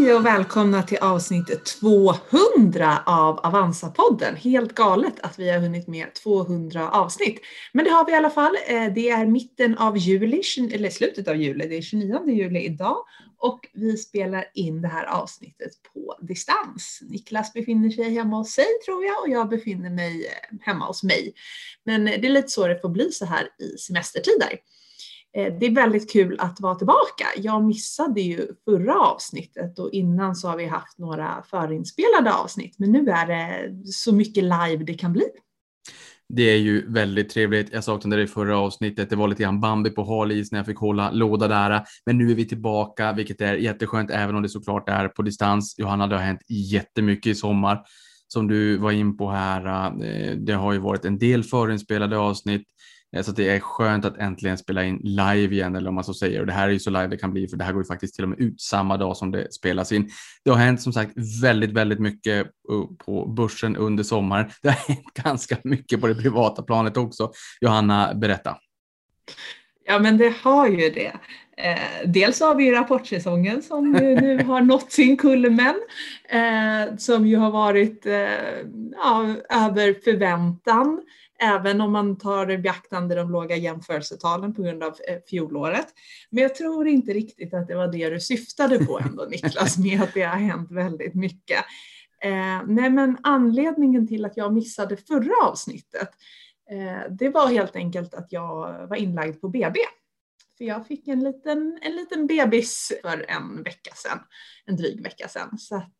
Hej och välkomna till avsnitt 200 av Avanza-podden. Helt galet att vi har hunnit med 200 avsnitt. Men det har vi i alla fall. Det är mitten av juli, eller slutet av juli. Det är 29 juli idag. Och vi spelar in det här avsnittet på distans. Niklas befinner sig hemma hos sig tror jag och jag befinner mig hemma hos mig. Men det är lite så det får bli så här i semestertider. Det är väldigt kul att vara tillbaka. Jag missade ju förra avsnittet och innan så har vi haft några förinspelade avsnitt. Men nu är det så mycket live det kan bli. Det är ju väldigt trevligt. Jag saknade det i förra avsnittet. Det var lite grann Bambi på halis när jag fick hålla låda där. Men nu är vi tillbaka, vilket är jätteskönt även om det såklart är på distans. Johanna, det har hänt jättemycket i sommar. Som du var in på här, det har ju varit en del förinspelade avsnitt. Så det är skönt att äntligen spela in live igen, eller om man så säger. Och det här är ju så live det kan bli, för det här går ju faktiskt till och med ut samma dag som det spelas in. Det har hänt som sagt väldigt mycket på börsen under sommaren. Det har hänt ganska mycket på det privata planet också. Johanna, berätta. Ja, men det har ju det. Dels har vi ju rapportsäsongen som nu har nått sin kulmen. Som ju har varit över förväntan. Även om man tar i beaktande de låga jämförelsetalen på grund av fjolåret. Men jag tror inte riktigt att det var det du syftade på ändå, Niklas, med att det har hänt väldigt mycket. Nej, men anledningen till att jag missade förra avsnittet, det var helt enkelt att jag var inlagd på BB. För jag fick en liten bebis för en dryg vecka sedan. Så att...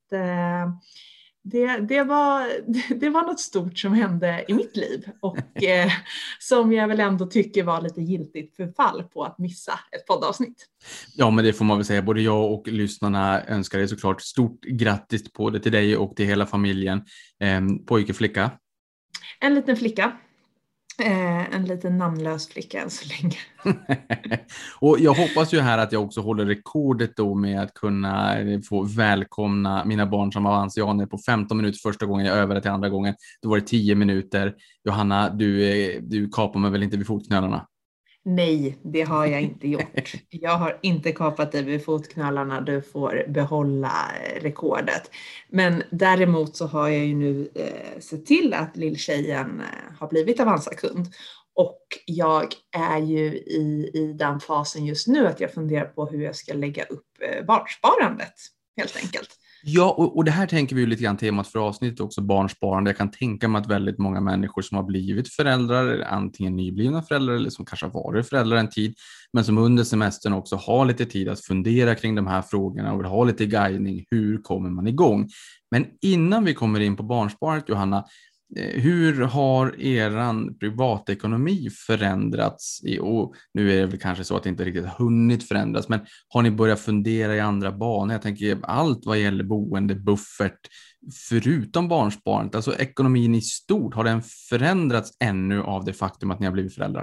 Det var något stort som hände i mitt liv och som jag väl ändå tycker var lite giltigt förfall på att missa ett poddavsnitt. Ja, men det får man väl säga. Både jag och lyssnarna önskar dig såklart stort grattis på det till dig och till hela familjen. Pojke, flicka? En liten flicka. En liten namnlös flicka än så länge. Och jag hoppas ju här att jag också håller rekordet då med att kunna få välkomna mina barn som avansianer på 15 minuter första gången. Jag övade till andra gången. Då var det 10 minuter. Johanna, du kapar mig väl inte vid fotknölarna? Nej, det har jag inte gjort. Jag har inte kapat dig vid fotknölarna. Du får behålla rekordet. Men däremot så har jag ju nu sett till att lilltjejen har blivit Avanza-kund. Och jag är ju i den fasen just nu att jag funderar på hur jag ska lägga upp barnsparandet helt enkelt. Ja, och det här tänker vi ju lite grann temat för avsnittet också, barnsparande. Jag kan tänka mig att väldigt många människor som har blivit föräldrar, antingen nyblivna föräldrar eller som kanske har varit föräldrar en tid, men som under semestern också har lite tid att fundera kring de här frågorna och vill ha lite guidning. Hur kommer man igång? Men innan vi kommer in på barnsparandet, Johanna, hur har eran privatekonomi förändrats? Och nu är det väl kanske så att det inte riktigt har hunnit förändras, men har ni börjat fundera i andra banor? Jag tänker allt vad gäller boende, buffert, förutom barnsparandet. Alltså ekonomin i stort, har den förändrats ännu av det faktum att ni har blivit föräldrar?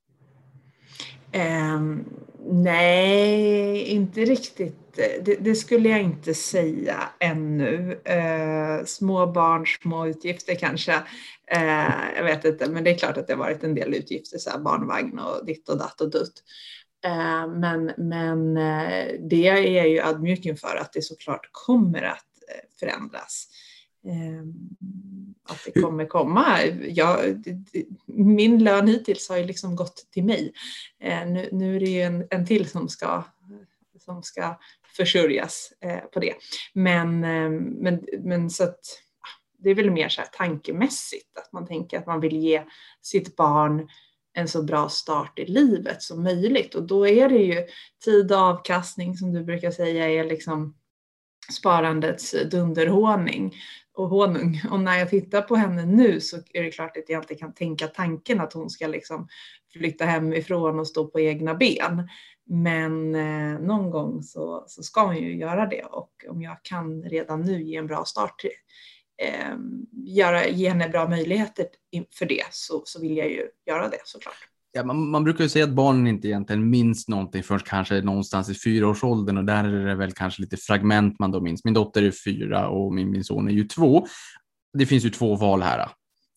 Nej, inte riktigt. Det skulle jag inte säga ännu. Små barn, små utgifter kanske. Jag vet inte, men det är klart att det har varit en del utgifter. Så här barnvagn och ditt och datt och dutt. Men det är jag ju ödmjuk inför att det såklart kommer att förändras. Att det kommer komma. Min lön hittills har ju liksom gått till mig. Nu är det ju en till som ska försörjas på det. Men så att det är väl mer så här tankemässigt att man tänker att man vill ge sitt barn en så bra start i livet som möjligt. Och då är det ju tid och avkastning som du brukar säga är liksom sparandets dunderhonung. Och när jag tittar på henne nu så är det klart att jag inte kan tänka tanken att hon ska liksom flytta hemifrån och stå på egna ben. Men någon gång så ska hon ju göra det. Och om jag kan redan nu ge en bra start, ge henne bra möjligheter för det, så vill jag ju göra det såklart. Ja, man brukar ju säga att barnen inte egentligen minns någonting förrän kanske någonstans i 4-årsåldern, och där är det väl kanske lite fragment man då minns. Min dotter är 4 och min son är ju 2. Det finns ju 2 val här.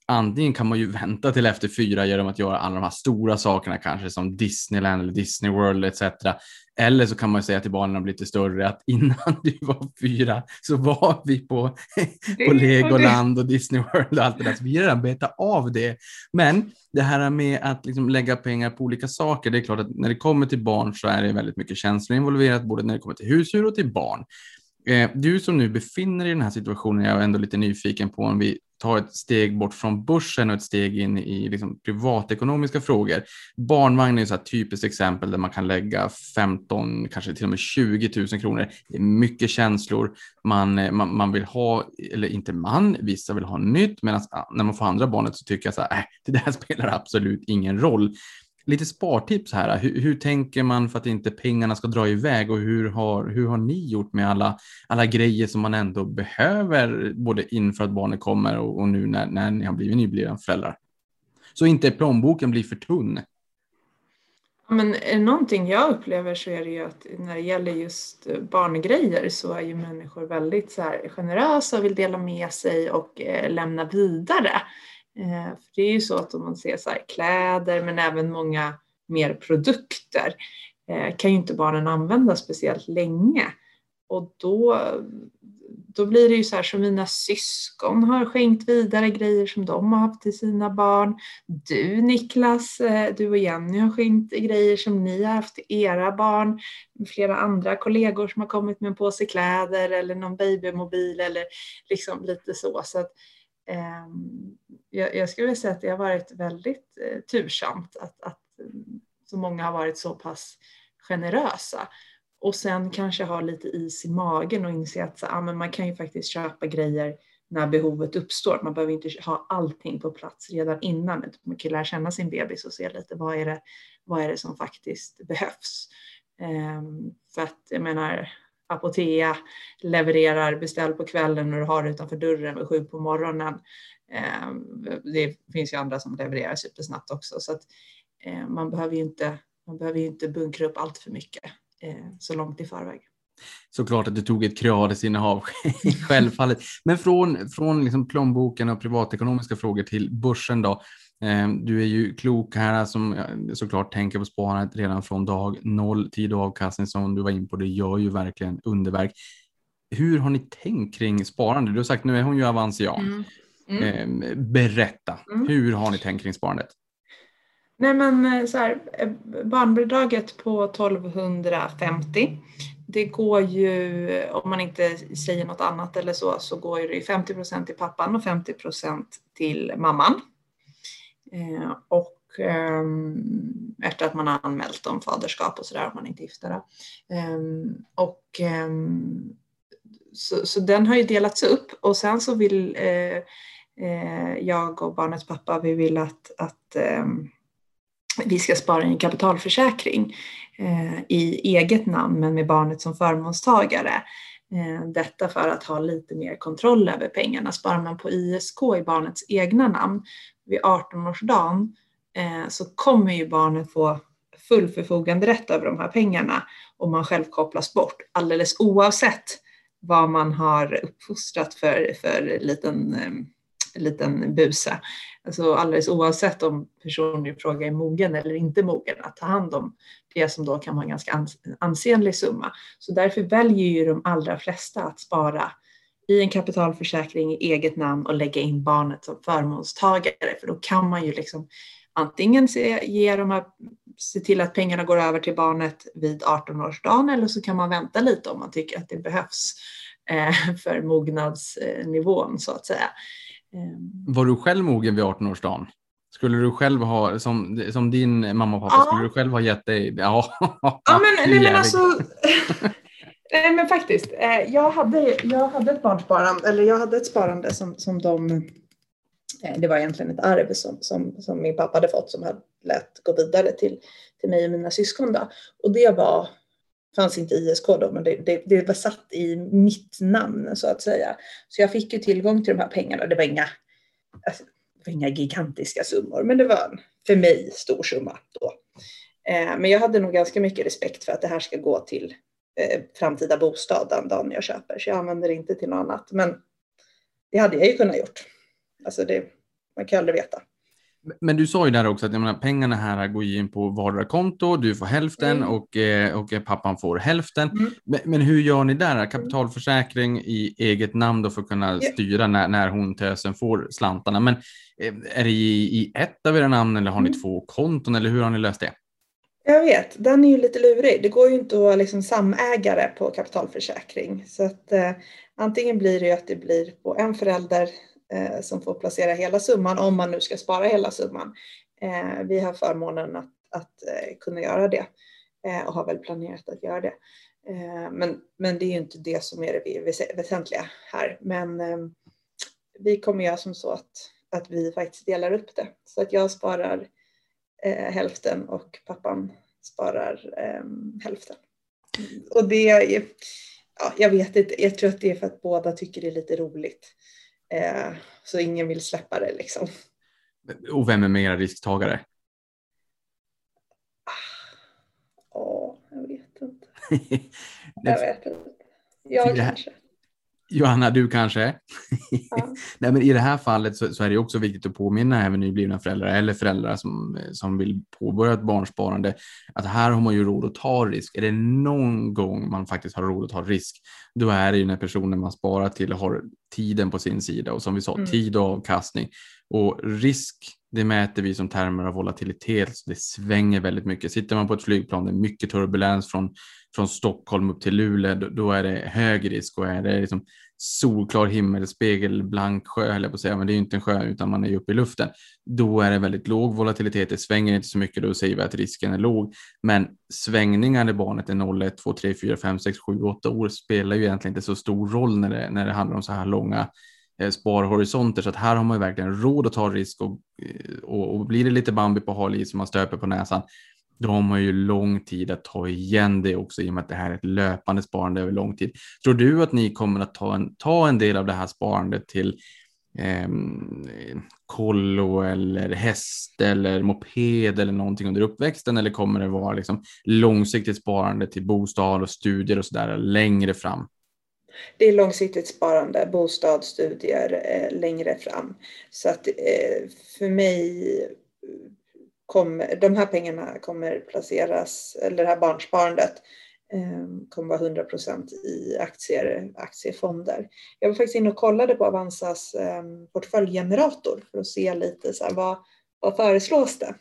antingen kan man ju vänta till efter 4 genom att göra alla de här stora sakerna kanske som Disneyland eller Disney World etc. Eller så kan man säga till barnen när de blir lite större att innan du var 4 så var vi på Legoland och Disney World och allt det där. Så vi har redan betat av det. Men det här med att liksom lägga pengar på olika saker, det är klart att när det kommer till barn så är det väldigt mycket känslor involverat, både när det kommer till husdjur och till barn. Du som nu befinner dig i den här situationen, jag är ändå lite nyfiken på om vi tar ett steg bort från börsen och ett steg in i liksom privatekonomiska frågor. Barnvagn är ett så här typiskt exempel där man kan lägga 15, kanske till och med 20 000 kronor. Det är mycket känslor. Man vill ha, eller inte vissa vill ha nytt, medan när man får andra barnet så tycker jag så här, det där spelar absolut ingen roll. Lite spartips här. Hur tänker man för att inte pengarna ska dra iväg och hur har ni gjort med alla grejer som man ändå behöver både inför att barnet kommer och nu när ni har blivit nyblivna föräldrar? Så inte plånboken blir för tunn. Men någonting jag upplever så är det ju att när det gäller just barngrejer så är ju människor väldigt så här generösa och vill dela med sig och lämna vidare. För det är ju så att om man ser så här kläder men även många mer produkter kan ju inte barnen använda speciellt länge. Och då blir det ju så här som mina syskon har skänkt vidare grejer som de har haft till sina barn. Du Niklas, du och Jenny har skänkt grejer som ni har haft till era barn. Flera andra kollegor som har kommit med en påse kläder eller någon babymobil eller liksom lite så. Så att jag skulle säga att det har varit väldigt tursamt att så många har varit så pass generösa. Och sen kanske ha lite is i magen och inse att men man kan ju faktiskt köpa grejer när behovet uppstår. Man behöver inte ha allting på plats redan innan. Man kan lära känna sin bebis och se lite vad är det som faktiskt behövs. För att jag menar, Apotea levererar beställ på kvällen och du har det utanför dörren vid 7 på morgonen. Det finns ju andra som levererar supersnabbt också. Så att man behöver ju inte bunkra upp allt för mycket så långt i förväg. Såklart att du tog ett kreadesinnehav självfallet. Men från liksom plånboken och privatekonomiska frågor till börsen då. Du är ju klok här som såklart tänker på sparandet redan från dag 0, tid och avkastning som du var in på. Det gör ju verkligen underverk. Hur har ni tänkt kring sparande? Du har sagt nu är hon ju avansian. Berätta, hur har ni tänkt kring sparandet? Nej men så här, barnbidraget på 1250, det går ju, om man inte säger något annat eller så går det 50% till pappan och 50% till mamman. Och efter att man har anmält om faderskap och sådär, om man inte är gifta. Så den har ju delats upp och sen så vill jag och barnets pappa, vi vill att vi ska spara en kapitalförsäkring i eget namn men med barnet som förmånstagare. Detta för att ha lite mer kontroll över pengarna. Sparar man på ISK i barnets egna namn vid 18-årsdagen så kommer ju barnet få full förfogande rätt över de här pengarna om man själv kopplas bort. Alldeles oavsett vad man har uppfostrat för liten buse. Alltså alldeles oavsett om personen i fråga är mogen eller inte mogen att ta hand om det som då kan vara en ganska ansenlig summa. Så därför väljer ju de allra flesta att spara i en kapitalförsäkring i eget namn och lägga in barnet som förmånstagare. För då kan man ju liksom antingen se till att pengarna går över till barnet vid 18-årsdagen eller så kan man vänta lite om man tycker att det behövs för mognadsnivån så att säga. Var du själv mogen vid 18-årsdagen? Skulle du själv ha, som din mamma och pappa, ja. Skulle du själv ha gett dig? Ja, men faktiskt. Jag hade ett barnsparande, eller jag hade ett sparande som det var egentligen ett arv som min pappa hade fått som hade lät gå vidare till mig och mina syskon då. Och det fanns inte ISK då, men det var satt i mitt namn så att säga. Så jag fick ju tillgång till de här pengarna. Det var inga gigantiska summor, men det var en för mig stor summa då. Men jag hade nog ganska mycket respekt för att det här ska gå till framtida bostad den dagen jag köper. Så jag använder det inte till något annat. Men det hade jag ju kunnat gjort. Alltså man kan aldrig veta. Men du sa ju där också att jag menar, pengarna här går in på vardera konto, du får hälften och pappan får hälften. Men hur gör ni där? Kapitalförsäkring i eget namn då för att kunna styra när hon tösen får slantarna. Men är det i ett av era namn eller har ni 2 konton eller hur har ni löst det? Jag vet, den är ju lite lurig. Det går ju inte att vara liksom samägare på kapitalförsäkring. Så att antingen blir det ju att det blir på en förälder som får placera hela summan om man nu ska spara hela summan. Vi har förmånen att kunna göra det och har väl planerat att göra det. Men det är ju inte det som är det väsentliga här. Men vi kommer göra som så att vi faktiskt delar upp det. Så att jag sparar hälften och pappan sparar hälften. Och det är, jag vet inte, jag tror att det är för att båda tycker det är lite roligt. Så ingen vill släppa det liksom. Och vem är mera risktagare? Jag vet inte. Jag kanske. Johanna, du kanske? Ja. Nej, men i det här fallet så är det också viktigt att påminna även nyblivna föräldrar eller föräldrar som vill påbörja ett barnsparande att här har man ju råd att ta risk. Är det någon gång man faktiskt har råd att ta risk, då är det ju när personen man sparar till har tiden på sin sida och som vi sa, tid och avkastning. Och risk, det mäter vi som termer av volatilitet, så det svänger väldigt mycket. Sitter man på ett flygplan, det är mycket turbulens från Stockholm upp till Luleå, då är det hög risk och är det liksom solklar himmel, spegelblank sjö, eller på att säga, men det är ju inte en sjö utan man är ju uppe i luften. Då är det väldigt låg volatilitet, det svänger inte så mycket, då säger vi att risken är låg. Men svängningar när barnet är 0, 1, 2, 3, 4, 5, 6, 7, 8 år spelar ju egentligen inte så stor roll när det handlar om så här långa sparhorisonter, så att här har man ju verkligen råd att ta risk och blir det lite Bambi på hal is som man stöper på näsan, då har man ju lång tid att ta igen det också i och med att det här är ett löpande sparande över lång tid. Tror du att ni kommer att ta en del av det här sparandet till kollo eller häst eller moped eller någonting under uppväxten, eller kommer det vara liksom långsiktigt sparande till bostad och studier och sådär längre fram? Det är långsiktigt sparande, bostad, studier längre fram. Så att för mig de här pengarna kommer placeras, eller det här barnsparandet kommer vara 100% i aktiefonder. Jag var faktiskt inne och kollade på Avanzas portföljgenerator för att se lite så här, vad föreslås det.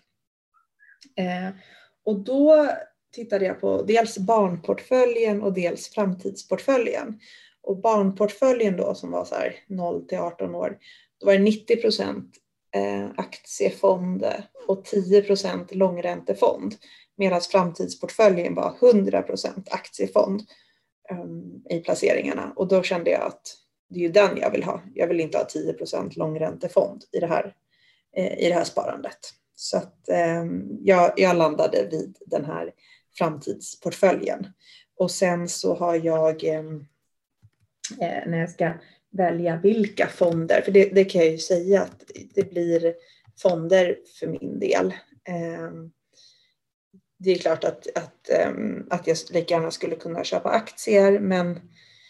Och då tittade jag på dels barnportföljen och dels framtidsportföljen. Och barnportföljen då som var så här 0 till 18 år, då var det 90% aktiefond och 10% långräntefond. Medan framtidsportföljen var 100% aktiefond i placeringarna. Och då kände jag att det är ju den jag vill ha. Jag vill inte ha 10% långräntefond i det här sparandet. Så att jag landade vid den här framtidsportföljen. Och sen så har jag när jag ska välja vilka fonder, för det kan jag ju säga att det blir fonder för min del. Det är klart att jag lika gärna skulle kunna köpa aktier, men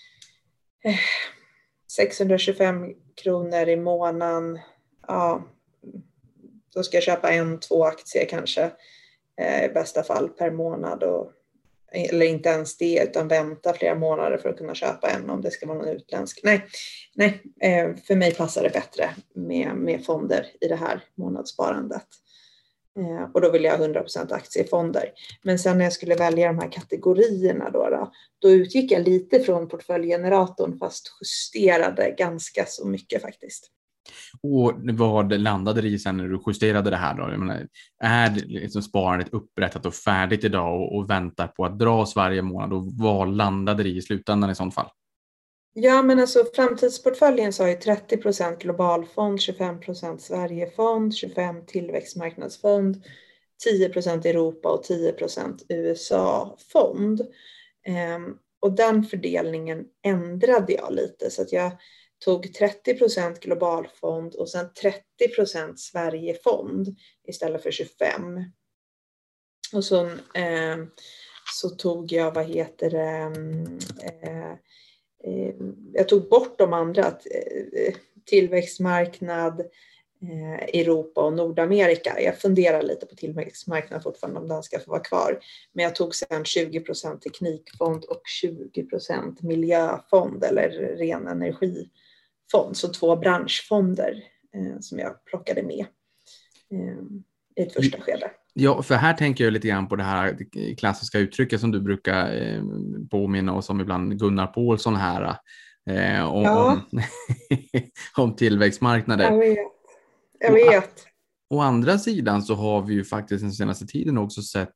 625 kronor i månaden, ja, då ska jag köpa 1-2 aktier kanske i bästa fall per månad, eller inte ens det, utan vänta flera månader för att kunna köpa en om det ska vara någon utländsk. Nej, för mig passar det bättre med fonder i det här månadssparandet. Och då vill jag ha 100% aktiefonder. Men sen när jag skulle välja de här kategorierna då utgick jag lite från portföljgeneratorn, fast justerade ganska så mycket faktiskt. Och vad landade det i sen när du justerade det här då? Jag menar, är liksom sparandet upprättat och färdigt idag och väntar på att dras varje månad, och vad landade det i slutändan i sånt fall? Ja, men alltså framtidsportföljen så har ju 30% globalfond, 25% Sverigefond, 25% tillväxtmarknadsfond, 10% Europa och 10% USA-fond. Och den fördelningen ändrade jag lite, så att jag tog 30% globalfond och sen 30% Sverigefond istället för 25%. Och så tog jag, jag tog bort de andra, tillväxtmarknad, Europa och Nordamerika. Jag funderar lite på tillväxtmarknaden fortfarande om den ska få vara kvar. Men jag tog sedan 20% teknikfond och 20% miljöfond eller ren energifond. Så 2 branschfonder som jag plockade med i ett första skede. Ja, för här tänker jag lite grann på det här klassiska uttrycket som du brukar påminna oss om ibland, Gunnar Paulsson här, om tillväxtmarknader. Jag vet. Å andra sidan så har vi ju faktiskt den senaste tiden också sett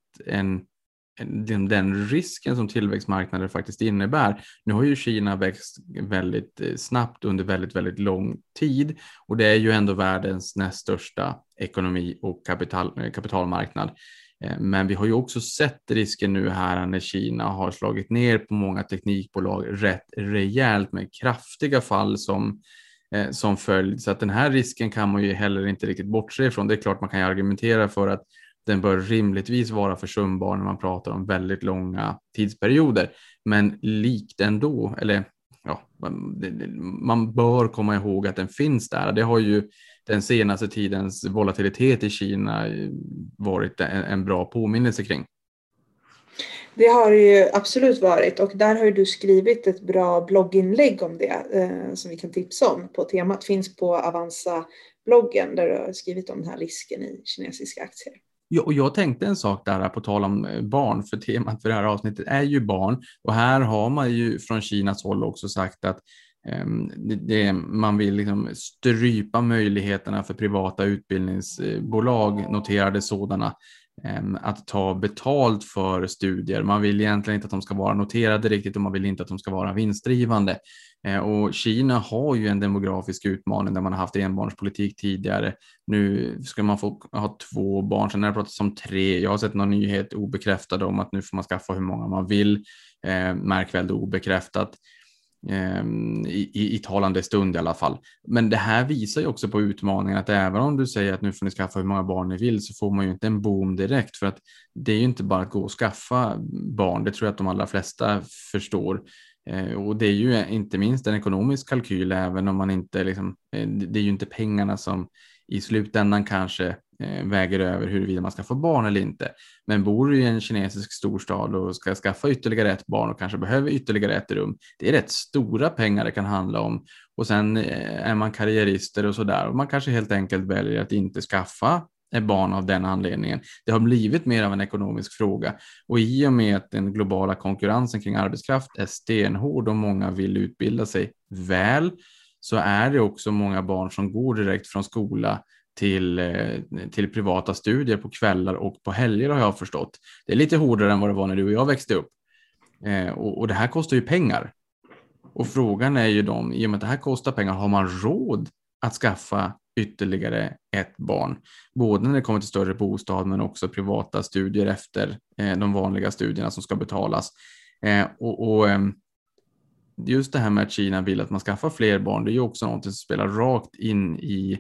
den risken som tillväxtmarknader faktiskt innebär. Nu har ju Kina växt väldigt snabbt under väldigt, väldigt lång tid och det är ju ändå världens näst största ekonomi och kapitalmarknad. Men vi har ju också sett risken nu här när Kina har slagit ner på många teknikbolag rätt rejält med kraftiga fall som följd. Så att den här risken kan man ju heller inte riktigt bortse ifrån. Det är klart man kan ju argumentera för att den bör rimligtvis vara försumbar när man pratar om väldigt långa tidsperioder. Men likt ändå, eller ja, man bör komma ihåg att den finns där. Det har ju den senaste tidens volatilitet i Kina varit en bra påminnelse kring. Det har det ju absolut varit och där har ju du skrivit ett bra blogginlägg om det som vi kan tipsa om på temat. Finns på Avanza-bloggen där du har skrivit om den här risken i kinesiska aktier. Ja, och jag tänkte en sak där på tal om barn, för temat för det här avsnittet är ju barn. Och här har man ju från Kinas håll också sagt att man vill liksom strypa möjligheterna för privata utbildningsbolag, noterade sådana, att ta betalt för studier. Man vill egentligen inte att de ska vara noterade riktigt och man vill inte att de ska vara vinstdrivande. Och Kina har ju en demografisk utmaning där man har haft enbarnspolitik tidigare. Nu ska man få ha 2 barn, sen har det pratats om 3. Jag har sett någon nyhet obekräftad om att nu får man skaffa hur många man vill. Märk väl obekräftat. I talande stund i alla fall. Men det här visar ju också på utmaningen att även om du säger att nu får ni skaffa hur många barn ni vill så får man ju inte en boom direkt, för att det är ju inte bara att gå och skaffa barn. Det tror jag att de allra flesta förstår. Och det är ju inte minst en ekonomisk kalkyl, även om man inte liksom, det är ju inte pengarna som i slutändan kanske väger över huruvida man ska få barn eller inte. Men bor du i en kinesisk storstad och ska skaffa ytterligare ett barn och kanske behöver ytterligare ett rum, det är rätt stora pengar det kan handla om. Och sen är man karriärister och sådär och man kanske helt enkelt väljer att inte skaffa ett barn av den anledningen. Det har blivit mer av en ekonomisk fråga, och i och med att den globala konkurrensen kring arbetskraft är stenhård och många vill utbilda sig väl, så är det också många barn som går direkt från skola till privata studier på kvällar och på helger, har jag förstått. Det är lite hårdare än vad det var när du och jag växte upp. Och det här kostar ju pengar. Och frågan är ju i och med att det här kostar pengar, har man råd att skaffa ytterligare ett barn? Både när det kommer till större bostad men också privata studier efter de vanliga studierna som ska betalas. Just det här med att Kina vill att man skaffar fler barn, det är ju också något som spelar rakt in i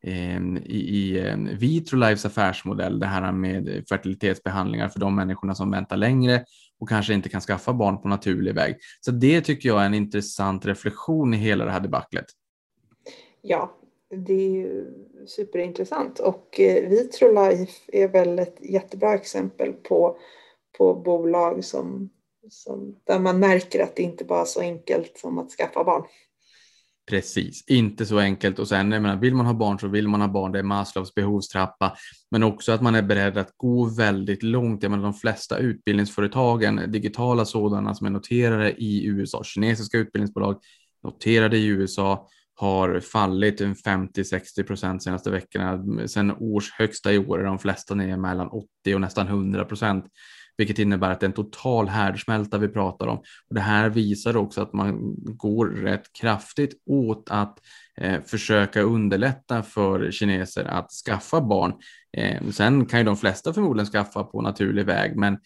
Vitrolives affärsmodell, det här med fertilitetsbehandlingar för de människorna som väntar längre och kanske inte kan skaffa barn på naturlig väg. Så det tycker jag är en intressant reflektion i hela det här debaclet. Ja, det är ju superintressant, och Vitrolife är väl ett jättebra exempel på bolag som där man märker att det inte bara är så enkelt som att skaffa barn. Precis, inte så enkelt. Och sen, jag menar, vill man ha barn så vill man ha barn. Det är Maslows behovstrappa. Men också att man är beredd att gå väldigt långt. Jag menar, de flesta utbildningsföretagen, digitala sådana som är noterade i USA, kinesiska utbildningsbolag noterade i USA, har fallit 50-60% senaste veckorna. Sen års högsta i år är de flesta ner mellan 80 och nästan 100%. Vilket innebär att det är en total härdsmälta vi pratar om. Och det här visar också att man går rätt kraftigt åt att försöka underlätta för kineser att skaffa barn. Sen kan ju de flesta förmodligen skaffa på naturlig väg, men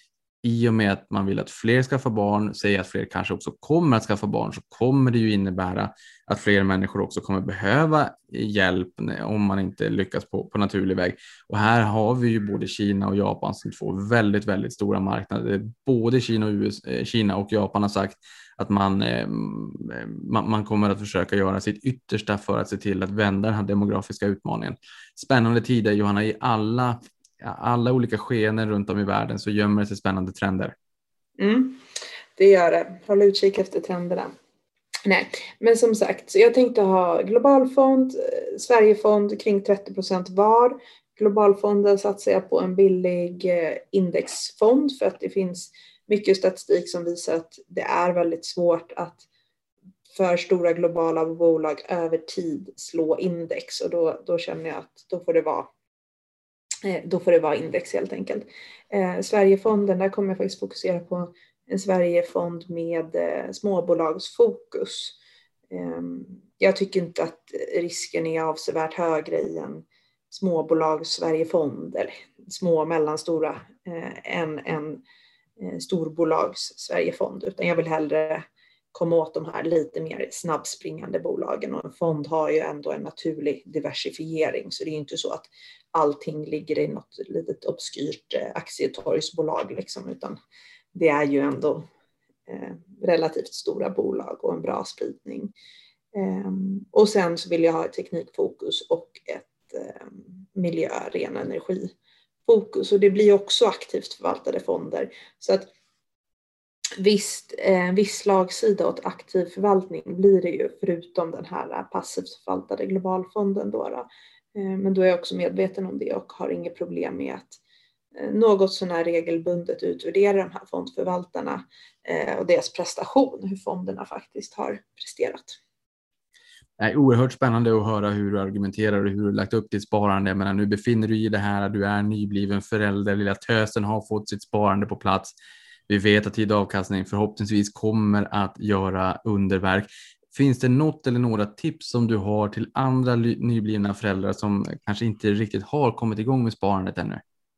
i och med att man vill att fler ska få barn, säger att fler kanske också kommer att skaffa barn, så kommer det ju innebära att fler människor också kommer behöva hjälp om man inte lyckas på naturlig väg. Och här har vi ju både Kina och Japan som två väldigt, väldigt stora marknader. Både Kina och Japan har sagt att man kommer att försöka göra sitt yttersta för att se till att vända den här demografiska utmaningen. Spännande tider, Johanna, i alla olika skeenden runt om i världen så gömmer sig spännande trender. Det gör det. Håll utkik efter trenderna. Nej, men som sagt, så jag tänkte ha globalfond, Sverigefond kring 30% var. Globalfonden satsar jag på en billig indexfond för att det finns mycket statistik som visar att det är väldigt svårt att för stora globala bolag över tid slå index, och då känner jag att då får det vara index helt enkelt. Sverigefonden, där kommer jag faktiskt fokusera på en Sverigefond med småbolagsfokus. Jag tycker inte att risken är avsevärt högre i en småbolags Sverigefond eller små och mellanstora än en storbolags Sverigefond, utan jag vill hellre komma åt de här lite mer snabbspringande bolagen, och en fond har ju ändå en naturlig diversifiering, så det är inte så att allting ligger i något litet obskyrt aktietorgsbolag liksom, utan det är ju ändå relativt stora bolag och en bra spridning. Och sen så vill jag ha ett teknikfokus och ett ren energifokus, och det blir också aktivt förvaltade fonder, så att viss slagsida åt aktiv förvaltning blir det ju, förutom den här passivt förvaltade globalfonden då. Men då är jag också medveten om det och har inget problem med att något sån här regelbundet utvärdera de här fondförvaltarna och deras prestation, hur fonderna faktiskt har presterat. Det är oerhört spännande att höra hur du argumenterar och hur du lagt upp ditt sparande. Men nu befinner du dig i det här, du är nybliven förälder, lilla tösen har fått sitt sparande på plats. Vi vet att tid avkastning förhoppningsvis kommer att göra underverk. Finns det något eller några tips som du har till andra nyblivna föräldrar som kanske inte riktigt har kommit igång med sparandet ännu?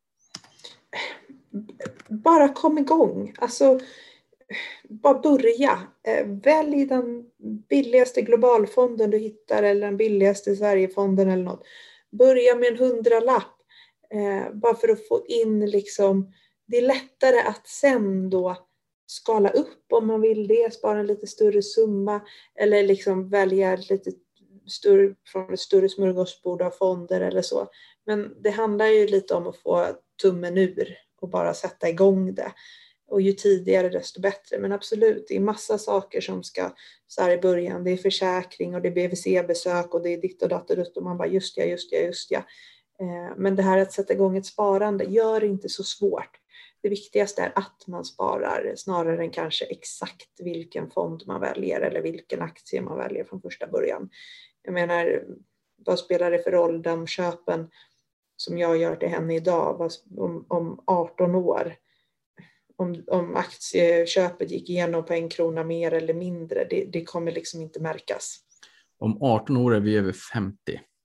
Bara kom igång. Alltså, bara börja. Välj den billigaste globalfonden du hittar eller den billigaste Sverigefonden eller något. Börja med en 100-lapp. Bara för att få in liksom, det är lättare att sen då skala upp om man vill det, spara en lite större summa eller liksom välja lite större, från ett större smörgåsbord av fonder eller så. Men det handlar ju lite om att få tummen ur och bara sätta igång det. Och ju tidigare desto bättre. Men absolut, det är massa saker som ska så här i början. Det är försäkring och det är BVC-besök och det är ditt och datt och man bara just ja. Men det här att sätta igång ett sparande gör det inte så svårt. Det viktigaste är att man sparar snarare än kanske exakt vilken fond man väljer eller vilken aktie man väljer från första början. Jag menar, vad spelar det för roll de köpen som jag gör till henne idag om 18 år? Om aktieköpet gick igenom på 1 krona mer eller mindre, det kommer liksom inte märkas. Om 18 år är vi över 50.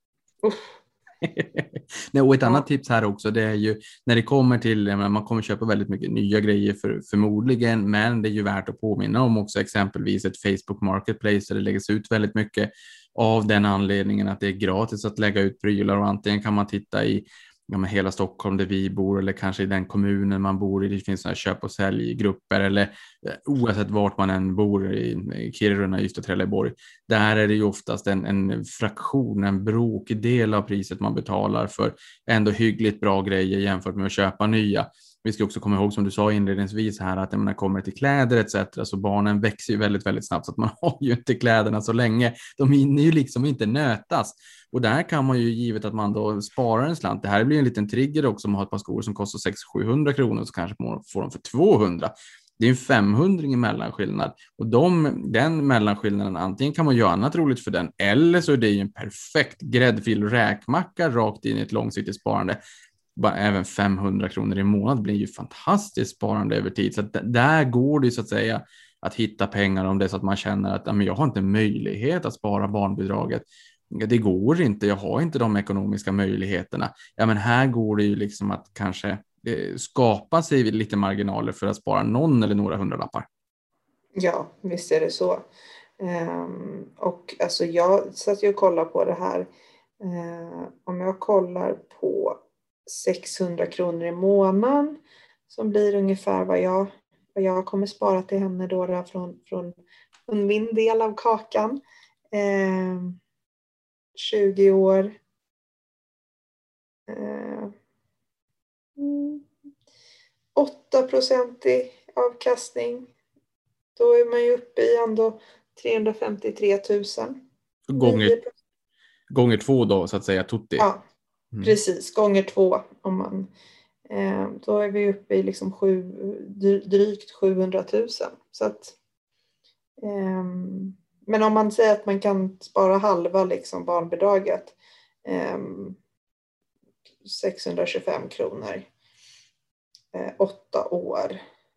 Nej, och ett annat tips här också, det är ju när det kommer till, man kommer köpa väldigt mycket nya grejer förmodligen, men det är ju värt att påminna om också exempelvis ett Facebook Marketplace där det läggs ut väldigt mycket av den anledningen att det är gratis att lägga ut prylar, och antingen kan man titta i hela Stockholm där vi bor eller kanske i den kommunen man bor i, det finns sådana här köp- och säljgrupper eller oavsett vart man än bor i Kiruna, Ystad, Trelleborg. Där är det ju oftast en fraktion, en brokdel av priset man betalar för ändå hyggligt bra grejer jämfört med att köpa nya. Vi ska också komma ihåg som du sa inledningsvis här att när man kommer till kläder etc. så barnen växer ju väldigt, väldigt snabbt så att man har ju inte kläderna så länge. De hinner ju liksom inte nötas. Och där kan man ju, givet att man då sparar en slant, det här blir en liten trigger också om man har ett par skor som kostar 600-700 kronor så kanske man får dem för 200. Det är en 500 i mellanskillnad. Och den mellanskillnaden, antingen kan man göra annat roligt för den eller så är det ju en perfekt gräddfil och räkmacka rakt in i ett långsiktigt sparande. Bara även 500 kronor i månad blir ju fantastiskt sparande över tid. Så att där går det så att säga att hitta pengar om det så att man känner att men jag har inte möjlighet att spara barnbidraget. Det går inte, jag har inte de ekonomiska möjligheterna. Ja, men här går det ju liksom att kanske skapa sig lite marginaler för att spara någon eller några hundralappar. Ja, visst är det så. Och alltså jag satt ju och kollade på det här. Om jag kollar på 600 kronor i månaden som blir ungefär vad jag kommer spara till henne då från min del av kakan. 20 år. 8% i avkastning. Då är man ju uppe i ändå 353 000. Gånger 2 då, så att säga, tutti. Ja, precis. Gånger 2. Då är vi uppe i liksom drygt 700 000. Så att, men om man säger att man kan spara halva liksom barnbidraget, 625 kronor, 8 år.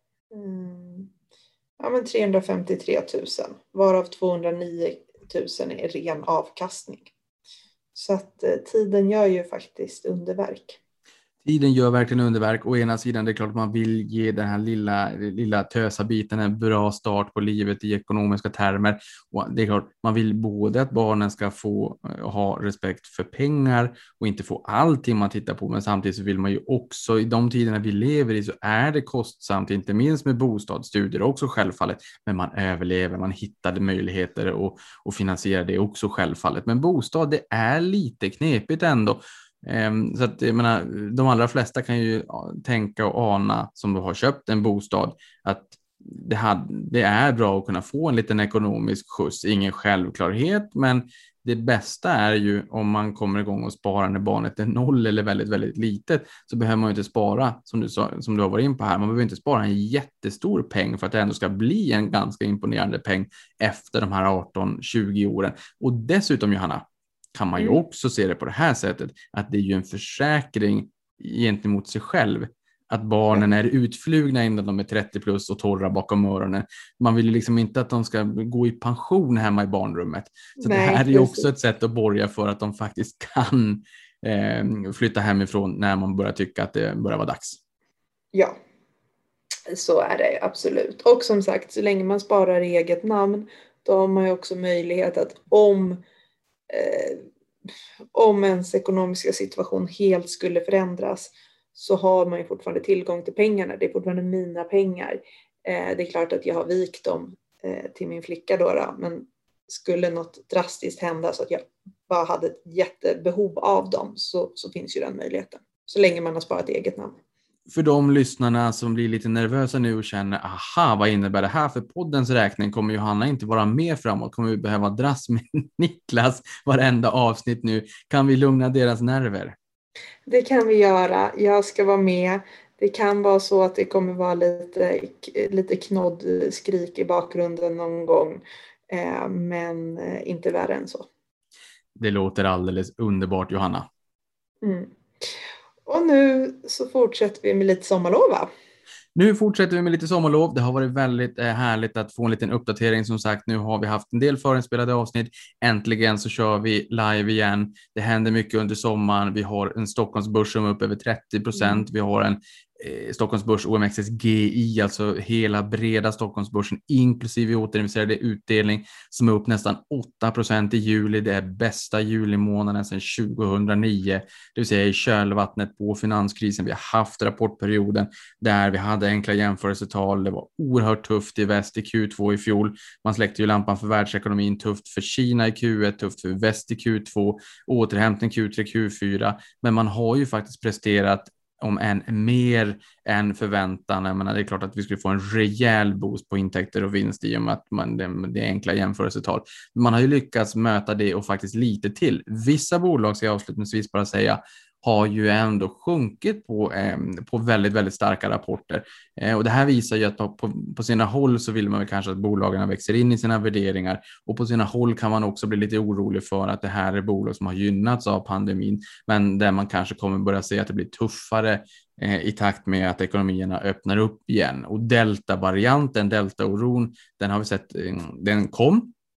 Ja, men 353 000, varav 209 000 är ren avkastning. Så att tiden gör ju faktiskt underverk. Tiden gör verkligen underverk. Å ena sidan, det är klart att man vill ge den här lilla tösa biten en bra start på livet i ekonomiska termer. Och det är klart, man vill både att barnen ska få ha respekt för pengar och inte få allting man tittar på. Men samtidigt så vill man ju också, i de tiderna vi lever i så är det kostsamt, inte minst med bostadsstudier också självfallet. Men man överlever, man hittade möjligheter och finansiera det också självfallet. Men bostad, det är lite knepigt ändå. Så att jag menar, de allra flesta kan ju tänka och ana som du har köpt en bostad att det är bra att kunna få en liten ekonomisk skjuts. Ingen självklarhet, men det bästa är ju om man kommer igång och sparar när barnet är 0 eller väldigt, väldigt litet, så behöver man ju inte spara som du har varit in på här. Man behöver inte spara en jättestor peng för att det ändå ska bli en ganska imponerande peng efter de här 18-20 åren. Och dessutom, Johanna, kan man ju också se det på det här sättet, att det är ju en försäkring gentemot sig själv. Att barnen är utflugna innan de är 30 plus och torra bakom öronen. Man vill ju liksom inte att de ska gå i pension hemma i barnrummet. Så det här är ju också ett sätt att borga för att de faktiskt kan flytta hemifrån när man börjar tycka att det börjar vara dags. Ja, så är det absolut. Och som sagt, så länge man sparar i eget namn, då har man ju också möjlighet att om ens ekonomiska situation helt skulle förändras, så har man ju fortfarande tillgång till pengarna. Det är fortfarande mina pengar. Det är klart att jag har vikt dem till min flicka då, men skulle något drastiskt hända så att jag bara hade ett jättebehov av dem, så finns ju den möjligheten. Så länge man har sparat eget namn. För de lyssnarna som blir lite nervösa nu och känner, aha, vad innebär det här för poddens räkning? Kommer Johanna inte vara med framåt? Kommer vi behöva dras med Niklas varenda avsnitt nu? Kan vi lugna deras nerver? Det kan vi göra. Jag ska vara med. Det kan vara så att det kommer vara lite knoddskrik i bakgrunden någon gång. Men inte värre än så. Det låter alldeles underbart, Johanna. Och nu så fortsätter vi med lite sommarlov, va? Nu fortsätter vi med lite sommarlov. Det har varit väldigt härligt att få en liten uppdatering. Som sagt, nu har vi haft en del förinspelade avsnitt. Äntligen så kör vi live igen. Det händer mycket under sommaren. Vi har en Stockholmsbörs som är upp över 30%. Vi har en Stockholmsbörs OMXSGI, alltså hela breda Stockholmsbörsen inklusive återinvesterade utdelning, som är upp nästan 8% i juli. Det är bästa julimånaden sedan 2009, det vill säga i kölvattnet på finanskrisen. Vi har haft rapportperioden där vi hade enkla jämförelsetal. Det var oerhört tufft i väst i Q2 i fjol. Man släckte ju lampan för världsekonomin. Tufft för Kina i Q1, tufft för väst i Q2, återhämtning Q3, Q4. Men man har ju faktiskt presterat om än mer än förväntan. Jag menar, det är klart att vi skulle få en rejäl boost på intäkter och vinst i och med att det är enkla jämförelsetal. Man har ju lyckats möta det och faktiskt lite till. Vissa bolag, ska jag avslutningsvis bara säga, har ju ändå sjunkit på väldigt, väldigt starka rapporter. Och det här visar ju att på sina håll så vill man väl kanske att bolagen växer in i sina värderingar, och på sina håll kan man också bli lite orolig för att det här är bolag som har gynnats av pandemin, men där man kanske kommer börja se att det blir tuffare i takt med att ekonomierna öppnar upp igen. Och delta-varianten, delta-oron, den har vi sett, den kom.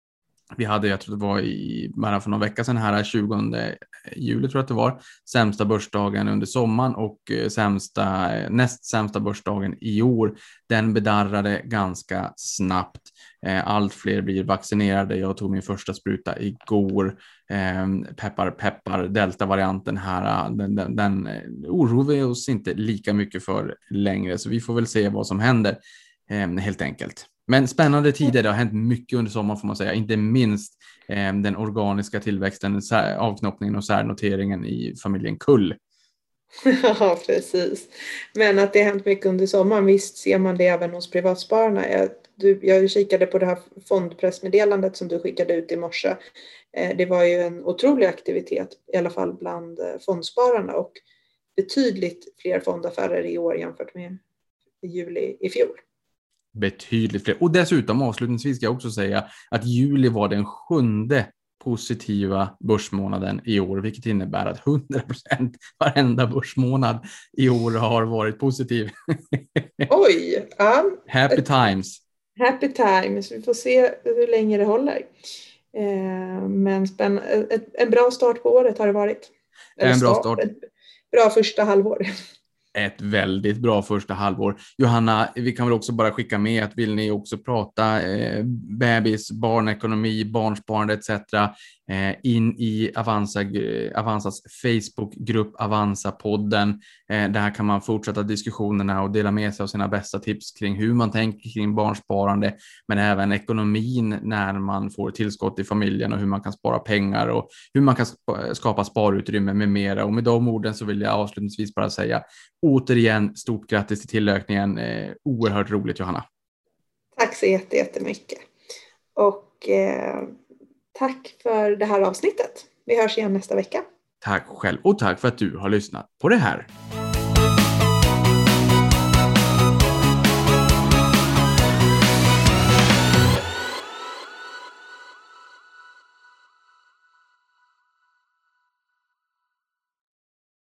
Vi hade, jag tror det var bara för någon vecka sedan här, 20 juli tror jag att det var, sämsta börsdagen under sommaren och näst sämsta börsdagen i år. Den bedarrade ganska snabbt. Allt fler blir vaccinerade. Jag tog min första spruta igår. Peppar, peppar, delta-varianten här, den oroar vi oss inte lika mycket för längre. Så vi får väl se vad som händer helt enkelt. Men spännande tider, det har hänt mycket under sommaren får man säga. Inte minst den organiska tillväxten, avknoppningen och särnoteringen i familjen Kull. Ja, precis. Men att det har hänt mycket under sommaren, visst ser man det även hos privatspararna. Jag kikade på det här fondpressmeddelandet som du skickade ut i morse. Det var ju en otrolig aktivitet, i alla fall bland fondspararna, och betydligt fler fondaffärer i år jämfört med juli i fjol. Betydligt fler. Och dessutom avslutningsvis ska jag också säga att juli var den 7:e positiva börsmånaden i år, vilket innebär att 100% varenda börsmånad i år har varit positiv. Oj! Happy times. Happy times. Vi får se hur länge det håller. Men en bra start på året har det varit. En bra start. Ett bra första halvår. Ett väldigt bra första halvår. Johanna, vi kan väl också bara skicka med att vill ni också prata bebis, barnekonomi, barnsparande etc. In i Avanzas Facebookgrupp Avanza-podden. Där kan man fortsätta diskussionerna och dela med sig av sina bästa tips kring hur man tänker kring barnsparande, men även ekonomin när man får tillskott i familjen och hur man kan spara pengar och hur man kan skapa sparutrymme med mera. Och med de orden så vill jag avslutningsvis bara säga återigen stort grattis till tillökningen. Oerhört roligt, Johanna. Tack så jättemycket. Och tack för det här avsnittet. Vi hörs igen nästa vecka. Tack själv och tack för att du har lyssnat på det här.